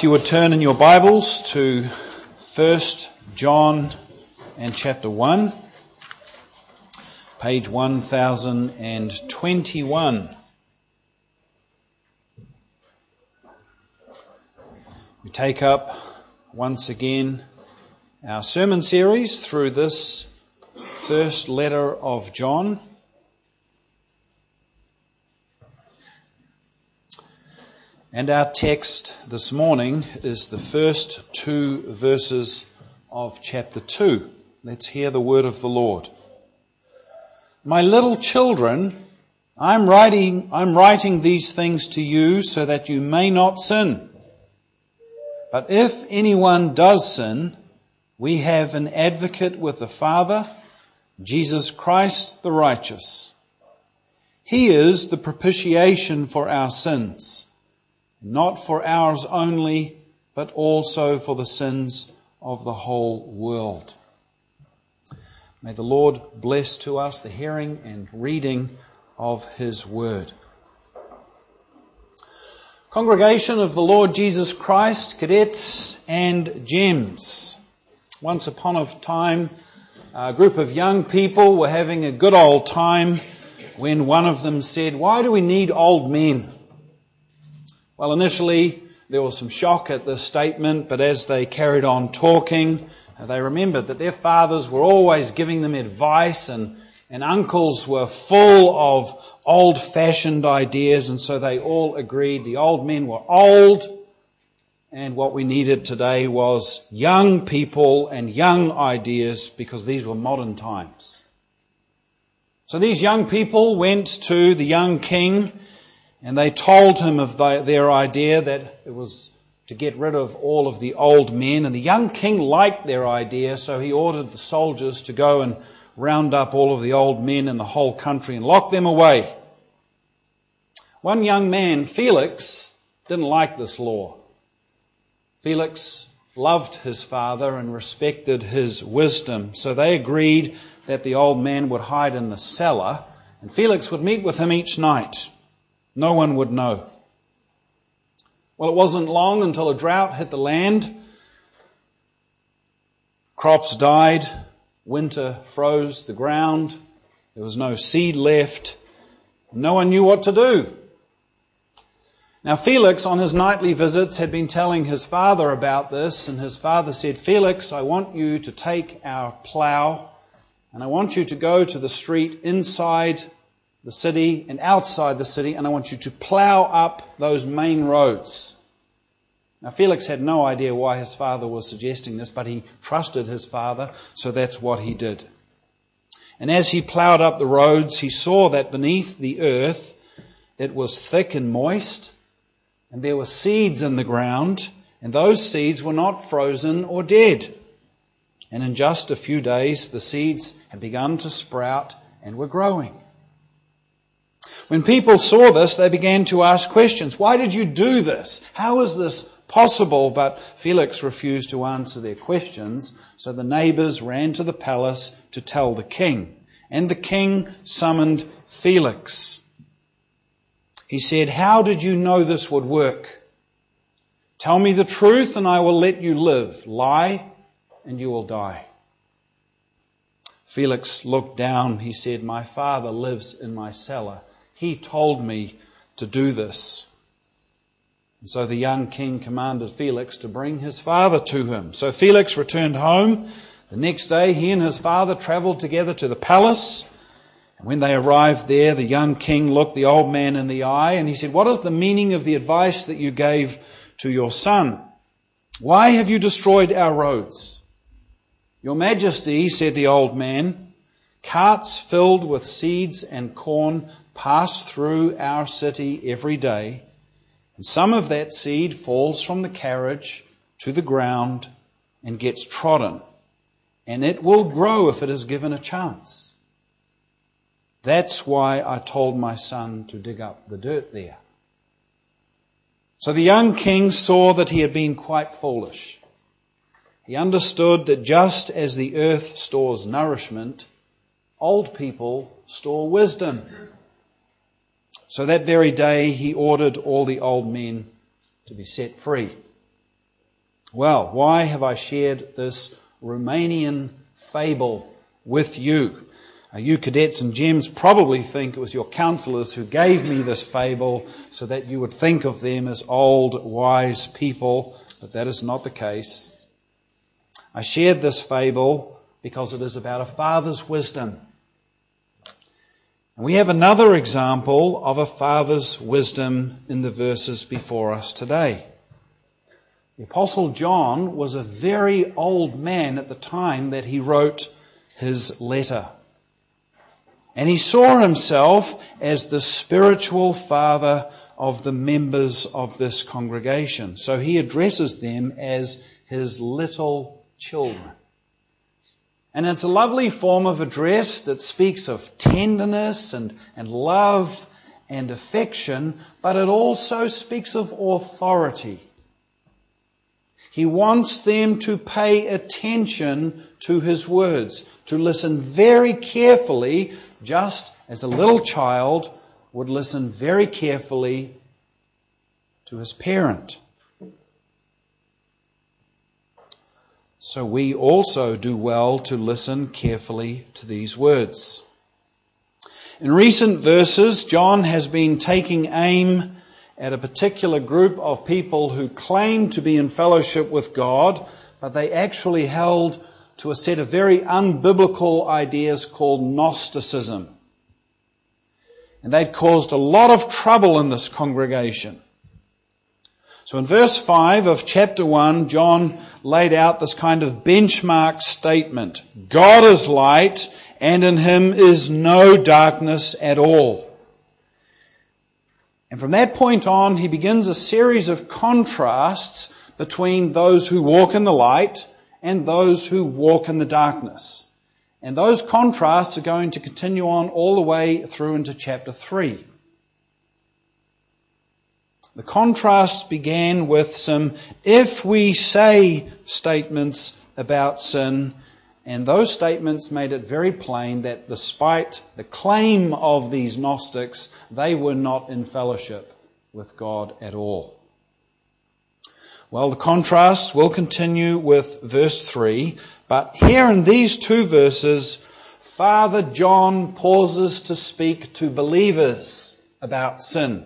if you would turn in your Bibles to 1 John and chapter 1, page 1021. We take up once again our sermon series through this first letter of John. And our text this morning is the first two verses of chapter 2. Let's hear the word of the Lord. My little children, I'm writing these things to you so that you may not sin. But if anyone does sin, we have an advocate with the Father, Jesus Christ the righteous. He is the propitiation for our sins. Not for ours only, but also for the sins of the whole world. May the Lord bless to us the hearing and reading of His Word. Congregation of the Lord Jesus Christ, cadets and gems. Once upon a time, a group of young people were having a good old time when one of them said, "Why do we need old men?" Well, initially there was some shock at this statement, but as they carried on talking, they remembered that their fathers were always giving them advice and uncles were full of old-fashioned ideas, and so they all agreed the old men were old, and what we needed today was young people and young ideas, because these were modern times. So these young people went to the young king, and they told him of their idea that it was to get rid of all of the old men. And the young king liked their idea, so he ordered the soldiers to go and round up all of the old men in the whole country and lock them away. One young man, Felix, didn't like this law. Felix loved his father and respected his wisdom, so they agreed that the old man would hide in the cellar, and Felix would meet with him each night. No one would know. Well, it wasn't long until a drought hit the land. Crops died. Winter froze the ground. There was no seed left. No one knew what to do. Now, Felix, on his nightly visits, had been telling his father about this, and his father said, "Felix, I want you to take our plough, and I want you to go to the street inside the city and outside the city, and I want you to plough up those main roads." Now, Felix had no idea why his father was suggesting this, but he trusted his father, so that's what he did. And as he ploughed up the roads, he saw that beneath the earth it was thick and moist, and there were seeds in the ground, and those seeds were not frozen or dead. And in just a few days, the seeds had begun to sprout and were growing. When people saw this, they began to ask questions. Why did you do this? How is this possible? But Felix refused to answer their questions, so the neighbors ran to the palace to tell the king. And the king summoned Felix. He said, "How did you know this would work? Tell me the truth and I will let you live. Lie and you will die." Felix looked down. He said, "My father lives in my cellar. He told me to do this." And so the young king commanded Felix to bring his father to him. So Felix returned home. The next day he and his father travelled together to the palace. And when they arrived there, the young king looked the old man in the eye and he said, "What is the meaning of the advice that you gave to your son? Why have you destroyed our roads?" "Your Majesty," said the old man, "carts filled with seeds and corn pass through our city every day, and some of that seed falls from the carriage to the ground and gets trodden, and it will grow if it is given a chance. That's why I told my son to dig up the dirt there." So the young king saw that he had been quite foolish. He understood that just as the earth stores nourishment, old people store wisdom. So that very day he ordered all the old men to be set free. Well, why have I shared this Romanian fable with you? You cadets and gems probably think it was your counselors who gave me this fable so that you would think of them as old, wise people, but that is not the case. I shared this fable because it is about a father's wisdom. And we have another example of a father's wisdom in the verses before us today. The Apostle John was a very old man at the time that he wrote his letter. And he saw himself as the spiritual father of the members of this congregation. So he addresses them as his little children. And it's a lovely form of address that speaks of tenderness and love and affection, but it also speaks of authority. He wants them to pay attention to his words, to listen very carefully, just as a little child would listen very carefully to his parent. So we also do well to listen carefully to these words. In recent verses, John has been taking aim at a particular group of people who claim to be in fellowship with God, but they actually held to a set of very unbiblical ideas called Gnosticism. And they'd caused a lot of trouble in this congregation. So in verse 5 of chapter 1, John laid out this kind of benchmark statement. God is light, and in him is no darkness at all. And from that point on, he begins a series of contrasts between those who walk in the light and those who walk in the darkness. And those contrasts are going to continue on all the way through into chapter 3. The contrasts began with some "if we say" statements about sin, and those statements made it very plain that despite the claim of these Gnostics, they were not in fellowship with God at all. Well, the contrasts will continue with verse 3, but here in these two verses, Father John pauses to speak to believers about sin.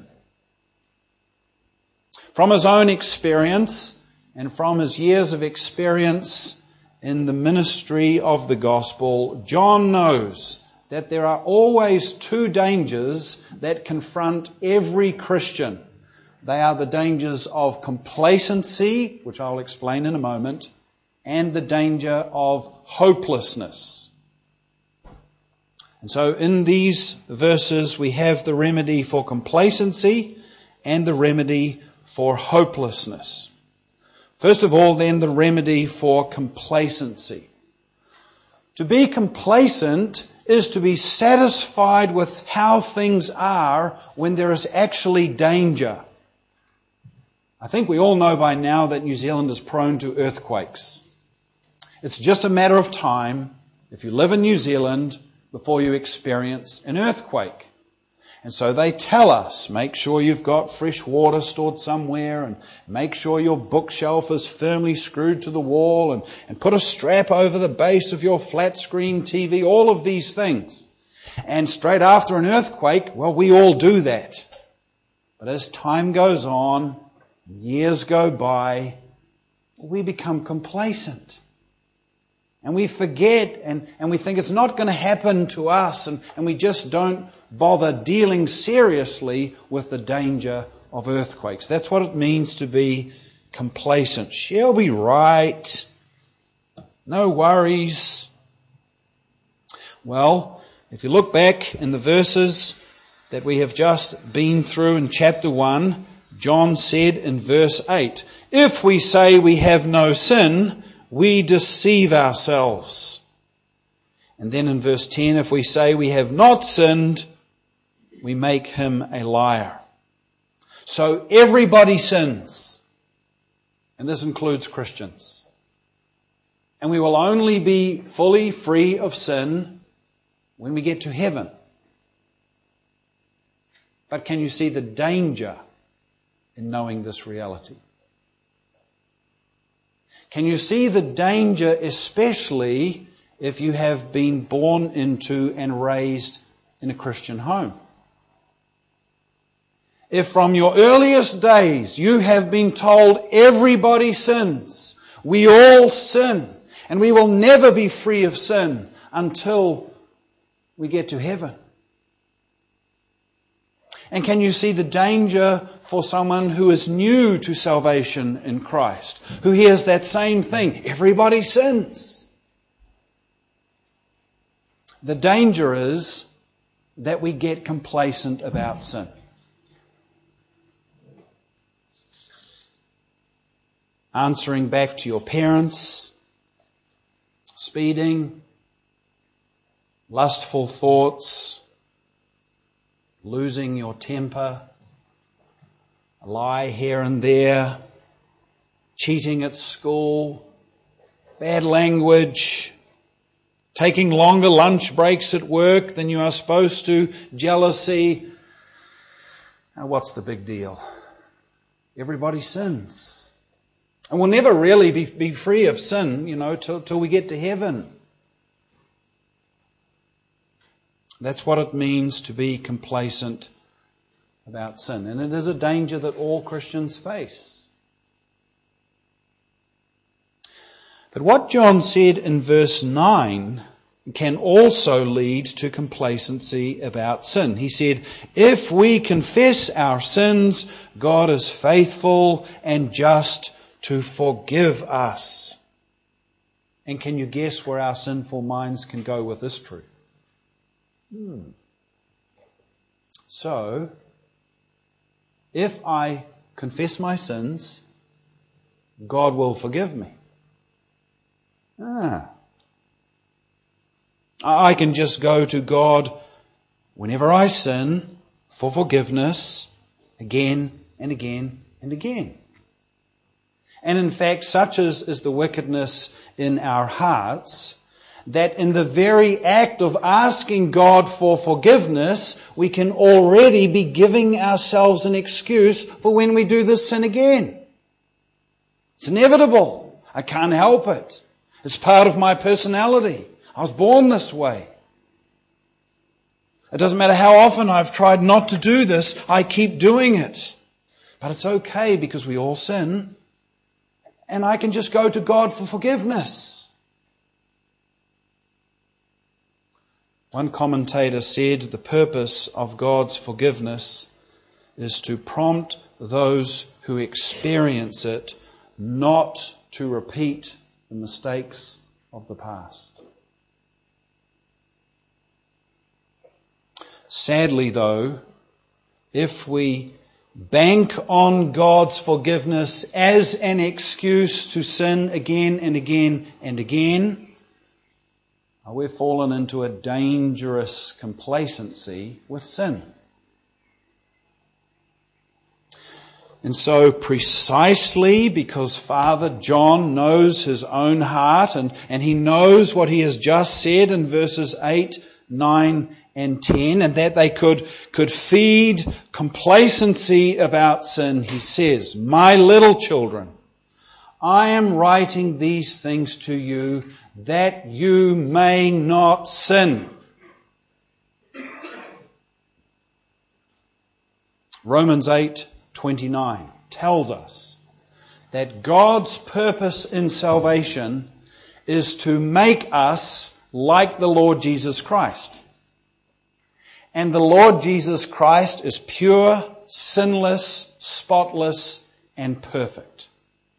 From his own experience and from his years of experience in the ministry of the gospel, John knows that there are always two dangers that confront every Christian. They are the dangers of complacency, which I'll explain in a moment, and the danger of hopelessness. And so in these verses we have the remedy for complacency and the remedy for hopelessness. First of all, then, the remedy for complacency. To be complacent is to be satisfied with how things are when there is actually danger. I think we all know by now that New Zealand is prone to earthquakes. It's just a matter of time, if you live in New Zealand, before you experience an earthquake. And so they tell us, make sure you've got fresh water stored somewhere, and make sure your bookshelf is firmly screwed to the wall, and put a strap over the base of your flat screen TV, all of these things. And straight after an earthquake, well, we all do that. But as time goes on, years go by, we become complacent. And we forget and we think it's not going to happen to us, and we just don't bother dealing seriously with the danger of earthquakes. That's what it means to be complacent. She'll be right. No worries. Well, if you look back in the verses that we have just been through in chapter 1, John said in verse 8, "If we say we have no sin, we deceive ourselves." And then in verse 10, "If we say we have not sinned, we make him a liar." So everybody sins. And this includes Christians. And we will only be fully free of sin when we get to heaven. But can you see the danger in knowing this reality? Can you see the danger, especially if you have been born into and raised in a Christian home? If from your earliest days you have been told everybody sins, we all sin, and we will never be free of sin until we get to heaven. And can you see the danger for someone who is new to salvation in Christ, who hears that same thing, everybody sins? The danger is that we get complacent about sin. Answering back to your parents, speeding, lustful thoughts, losing your temper, a lie here and there, cheating at school, bad language, taking longer lunch breaks at work than you are supposed to, jealousy. Now, what's the big deal? Everybody sins. And we'll never really be free of sin, till we get to heaven. That's what it means to be complacent about sin. And it is a danger that all Christians face. But what John said in verse 9 can also lead to complacency about sin. He said, if we confess our sins, God is faithful and just to forgive us. And can you guess where our sinful minds can go with this truth? So, if I confess my sins, God will forgive me. I can just go to God whenever I sin for forgiveness again and again and again. And in fact, such is the wickedness in our hearts, that in the very act of asking God for forgiveness, we can already be giving ourselves an excuse for when we do this sin again. It's inevitable. I can't help it. It's part of my personality. I was born this way. It doesn't matter how often I've tried not to do this, I keep doing it. But it's okay because we all sin. And I can just go to God for forgiveness. One commentator said the purpose of God's forgiveness is to prompt those who experience it not to repeat the mistakes of the past. Sadly, though, if we bank on God's forgiveness as an excuse to sin again and again and again, we've fallen into a dangerous complacency with sin. And so precisely because Father John knows his own heart and he knows what he has just said in verses 8, 9 and 10, and that they could feed complacency about sin, he says, my little children, I am writing these things to you that you may not sin. Romans 8:29 tells us that God's purpose in salvation is to make us like the Lord Jesus Christ. And the Lord Jesus Christ is pure, sinless, spotless, and perfect.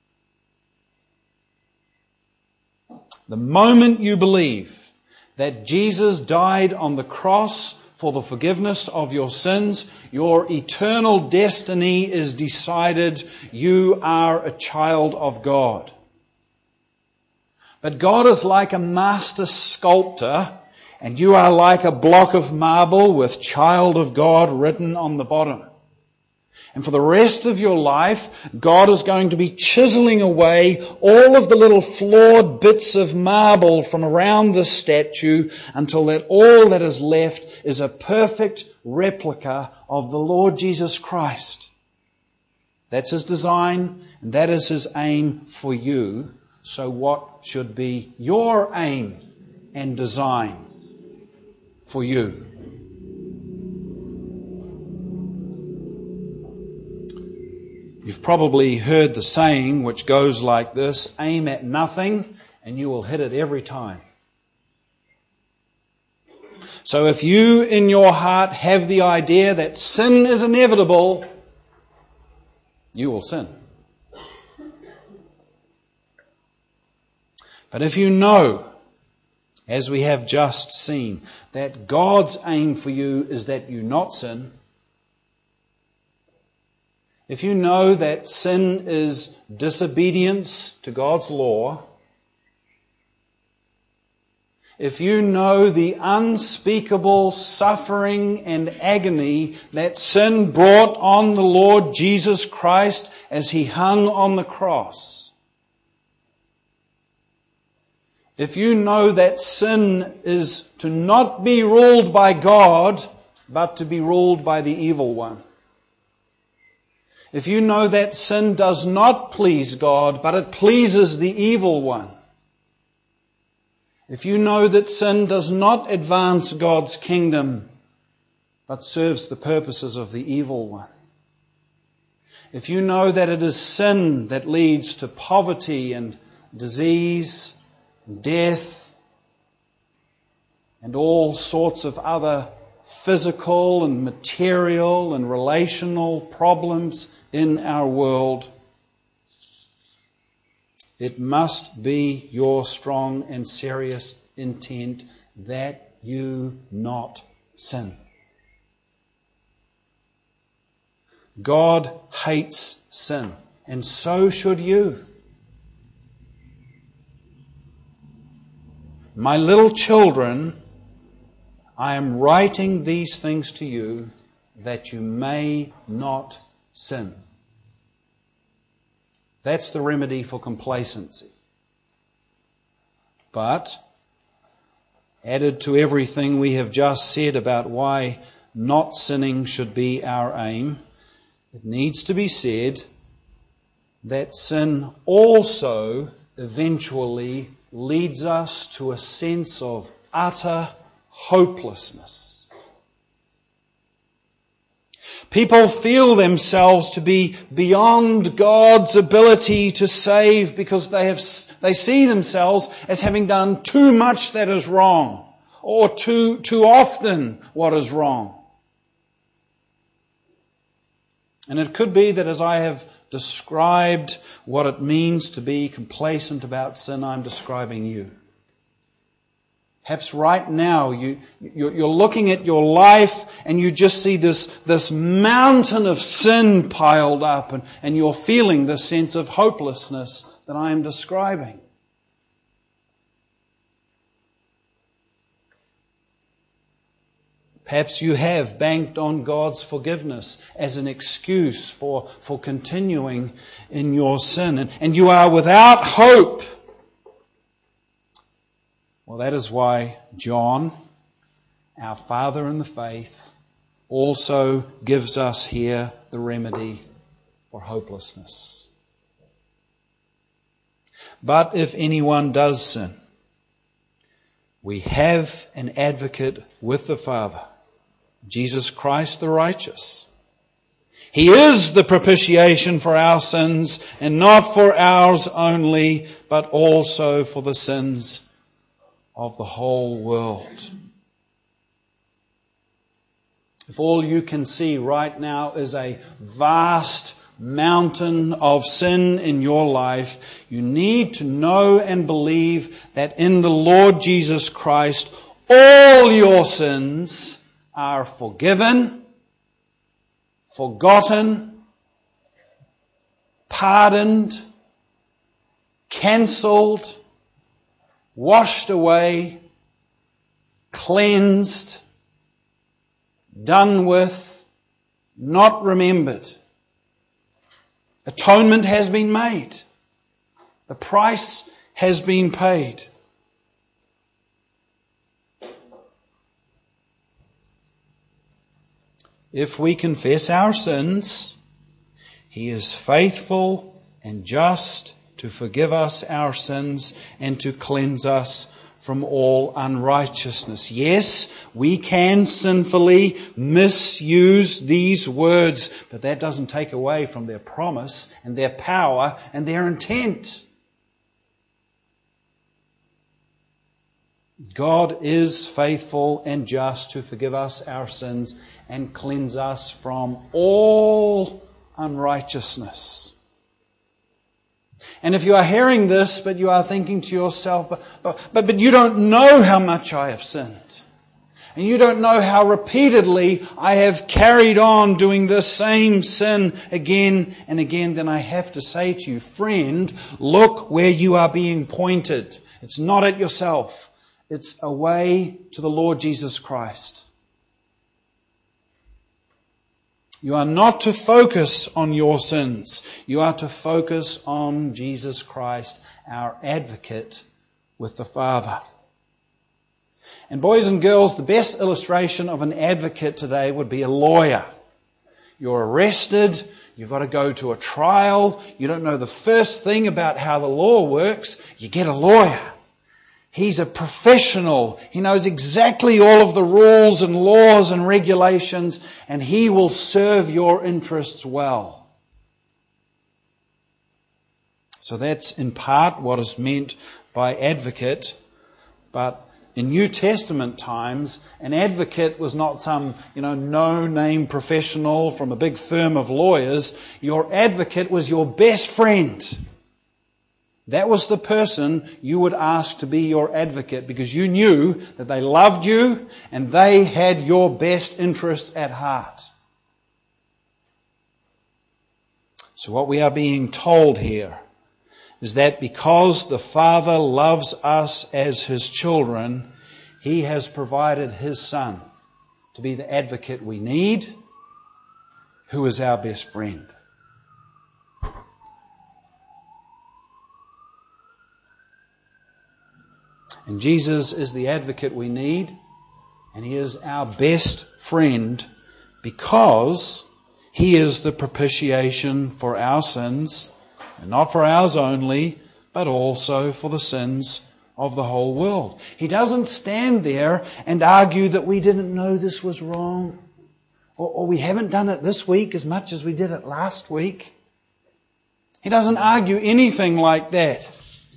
The moment you believe that Jesus died on the cross for the forgiveness of your sins, your eternal destiny is decided. You are a child of God. But God is like a master sculptor, and you are like a block of marble with child of God written on the bottom. And for the rest of your life, God is going to be chiseling away all of the little flawed bits of marble from around the statue until that all that is left is a perfect replica of the Lord Jesus Christ. That's His design, and that is His aim for you, So what should be your aim and design for you? You've probably heard the saying which goes like this: aim at nothing and you will hit it every time. So if you in your heart have the idea that sin is inevitable, you will sin. But if you know, as we have just seen, that God's aim for you is that you not sin, if you know that sin is disobedience to God's law, if you know the unspeakable suffering and agony that sin brought on the Lord Jesus Christ as He hung on the cross, if you know that sin is to not be ruled by God, but to be ruled by the evil one, if you know that sin does not please God, but it pleases the evil one, if you know that sin does not advance God's kingdom, but serves the purposes of the evil one, if you know that it is sin that leads to poverty and disease, death, and all sorts of other physical and material and relational problems in our world, it must be your strong and serious intent that you not sin. God hates sin, and so should you. My little children, I am writing these things to you that you may not sin. That's the remedy for complacency. But, added to everything we have just said about why not sinning should be our aim, it needs to be said that sin also eventually leads us to a sense of utter hopelessness. People feel themselves to be beyond God's ability to save because they see themselves as having done too much that is wrong, or too often what is wrong. And it could be that as I have described what it means to be complacent about sin, I'm describing you. Perhaps right now you're looking at your life and you just see this mountain of sin piled up, and you're feeling this sense of hopelessness that I am describing. Perhaps you have banked on God's forgiveness as an excuse for continuing in your sin, and you are without hope. Well, that is why John, our father in the faith, also gives us here the remedy for hopelessness. But if anyone does sin, we have an advocate with the Father, Jesus Christ the righteous. He is the propitiation for our sins, and not for ours only, but also for the sins of the whole world. If all you can see right now is a vast mountain of sin in your life, you need to know and believe that in the Lord Jesus Christ, all your sins are forgiven, forgotten, pardoned, cancelled, washed away, cleansed, done with, not remembered. Atonement has been made. The price has been paid. If we confess our sins, He is faithful and just to forgive us our sins and to cleanse us from all unrighteousness. Yes, we can sinfully misuse these words, but that doesn't take away from their promise and their power and their intent. God is faithful and just to forgive us our sins and cleanse us from all unrighteousness. And if you are hearing this, but you are thinking to yourself, but you don't know how much I have sinned, and you don't know how repeatedly I have carried on doing the same sin again and again, then I have to say to you, friend, look where you are being pointed. It's not at yourself. It's away to the Lord Jesus Christ. You are not to focus on your sins. You are to focus on Jesus Christ, our advocate with the Father. And boys and girls, the best illustration of an advocate today would be a lawyer. You're arrested, you've got to go to a trial, you don't know the first thing about how the law works, you get a lawyer. He's a professional. He knows exactly all of the rules and laws and regulations, and he will serve your interests well. So that's in part what is meant by advocate. But in New Testament times, an advocate was not some, no-name professional from a big firm of lawyers. Your advocate was your best friend. That was the person you would ask to be your advocate because you knew that they loved you and they had your best interests at heart. So what we are being told here is that because the Father loves us as His children, He has provided His Son to be the advocate we need, who is our best friend. And Jesus is the advocate we need, and He is our best friend because He is the propitiation for our sins, and not for ours only, but also for the sins of the whole world. He doesn't stand there and argue that we didn't know this was wrong, or we haven't done it this week as much as we did it last week. He doesn't argue anything like that.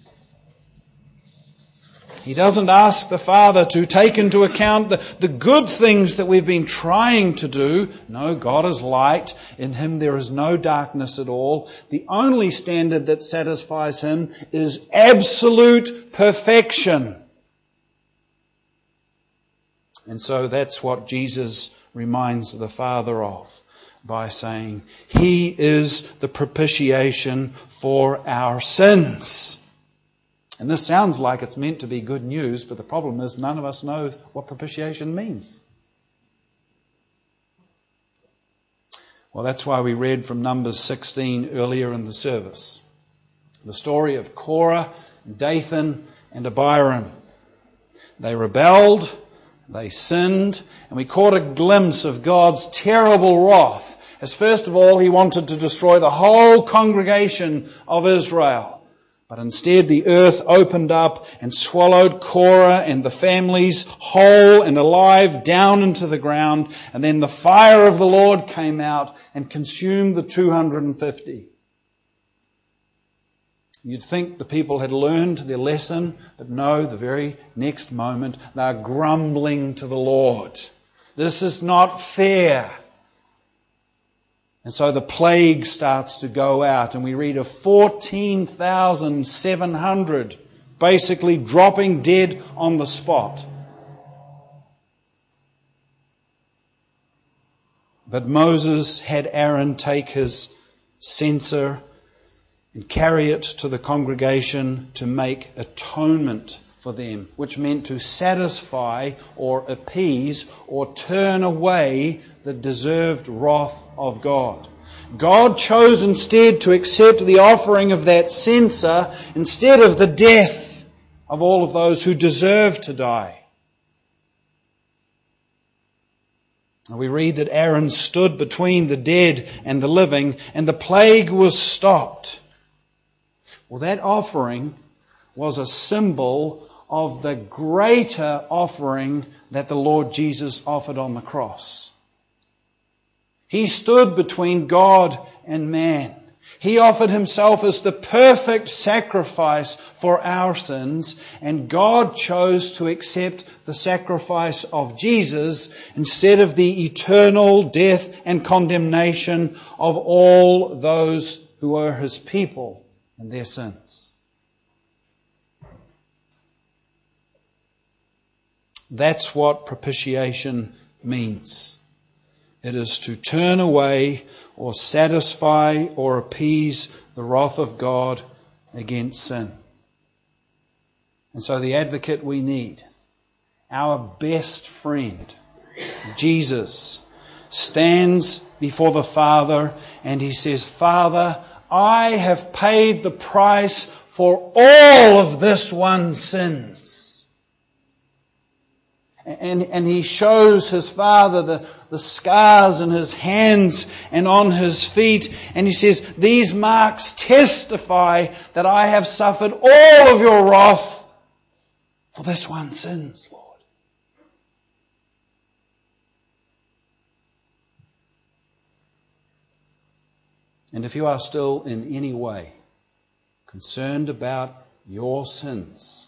He doesn't ask the Father to take into account the good things that we've been trying to do. No, God is light. In Him there is no darkness at all. The only standard that satisfies Him is absolute perfection. And so that's what Jesus reminds the Father of by saying, He is the propitiation for our sins. And this sounds like it's meant to be good news, but the problem is none of us know what propitiation means. Well, that's why we read from Numbers 16 earlier in the service. The story of Korah, Dathan, and Abiram. They rebelled, they sinned, and we caught a glimpse of God's terrible wrath. As first of all, He wanted to destroy the whole congregation of Israel. But instead the earth opened up and swallowed Korah and the families whole and alive down into the ground. And then the fire of the Lord came out and consumed the 250. You'd think the people had learned their lesson, but no, the very next moment they're grumbling to the Lord. This is not fair. And so the plague starts to go out, and we read of 14,700 basically dropping dead on the spot. But Moses had Aaron take his censer and carry it to the congregation to make atonement for them, which meant to satisfy or appease or turn away the deserved wrath of God. God chose instead to accept the offering of that censer instead of the death of all of those who deserve to die. And we read that Aaron stood between the dead and the living, and the plague was stopped. Well, that offering was a symbol of the greater offering that the Lord Jesus offered on the cross. He stood between God and man. He offered himself as the perfect sacrifice for our sins, and God chose to accept the sacrifice of Jesus instead of the eternal death and condemnation of all those who were His people and their sins. That's what propitiation means. It is to turn away or satisfy or appease the wrath of God against sin. And so the advocate we need, our best friend, Jesus, stands before the Father and He says, Father, I have paid the price for all of this one's sins. And He shows His Father the scars in His hands and on His feet. And He says, these marks testify that I have suffered all of your wrath for this one's sins, Lord. And if you are still in any way concerned about your sins,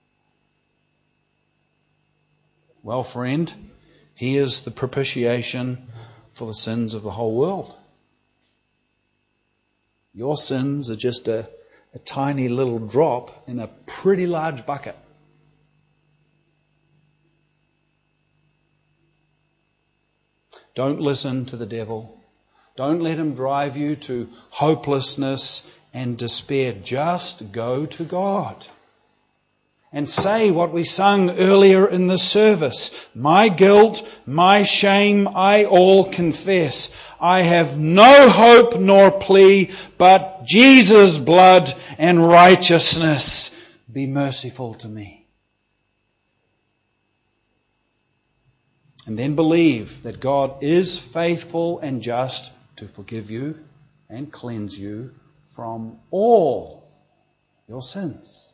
well, friend, He is the propitiation for the sins of the whole world. Your sins are just a tiny little drop in a pretty large bucket. Don't listen to the devil. Don't let him drive you to hopelessness and despair. Just go to God. And say what we sung earlier in the service. My guilt, my shame, I all confess. I have no hope nor plea, but Jesus' blood and righteousness. Be merciful to me. And then believe that God is faithful and just to forgive you and cleanse you from all your sins.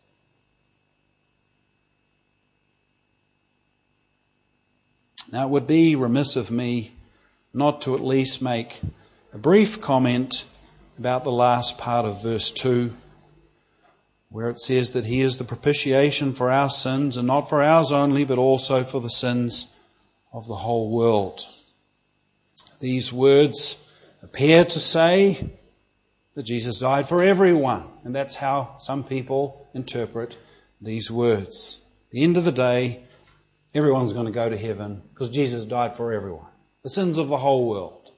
Now, it would be remiss of me not to at least make a brief comment about the last part of verse 2, where it says that He is the propitiation for our sins, and not for ours only, but also for the sins of the whole world. These words appear to say that Jesus died for everyone, and that's how some people interpret these words. At the end of the day, everyone's going to go to heaven because Jesus died for everyone. The sins of the whole world.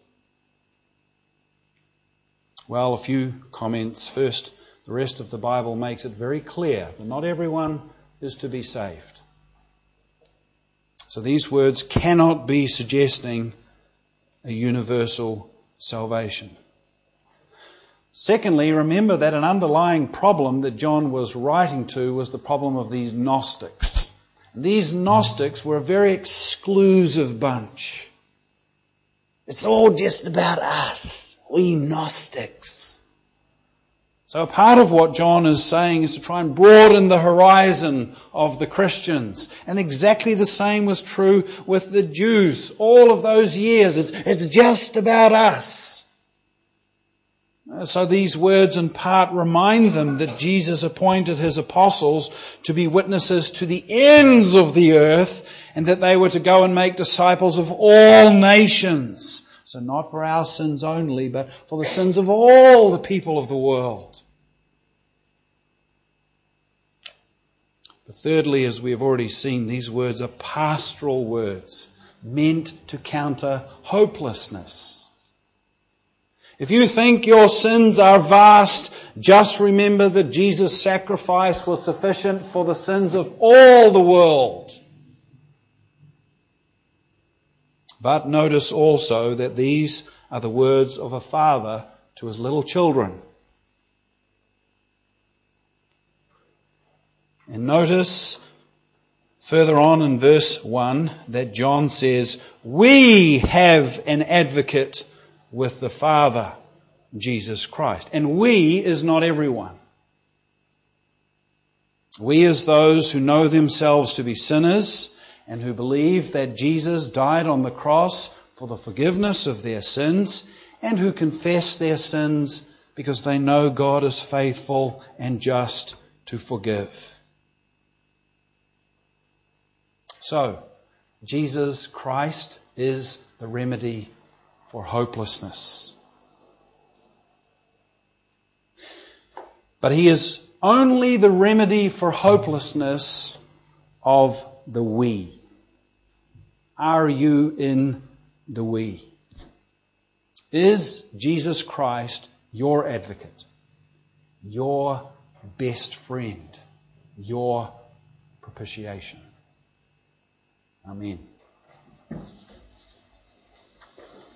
Well, a few comments. First, the rest of the Bible makes it very clear that not everyone is to be saved. So these words cannot be suggesting a universal salvation. Secondly, remember that an underlying problem that John was writing to was the problem of these Gnostics. These Gnostics were a very exclusive bunch. It's all just about us, we Gnostics. So part of what John is saying is to try and broaden the horizon of the Christians. And exactly the same was true with the Jews. All of those years, it's just about us. So these words in part remind them that Jesus appointed His apostles to be witnesses to the ends of the earth, and that they were to go and make disciples of all nations. So not for our sins only, but for the sins of all the people of the world. But thirdly, as we have already seen, these words are pastoral words meant to counter hopelessness. If you think your sins are vast, just remember that Jesus' sacrifice was sufficient for the sins of all the world. But notice also that these are the words of a father to his little children. And notice further on in verse 1 that John says, we have an advocate with the Father, Jesus Christ. And we is not everyone. We, as those who know themselves to be sinners and who believe that Jesus died on the cross for the forgiveness of their sins, and who confess their sins because they know God is faithful and just to forgive. So, Jesus Christ is the remedy for hopelessness. But He is only the remedy for hopelessness of the we. Are you in the we? Is Jesus Christ your advocate, your best friend, your propitiation? Amen.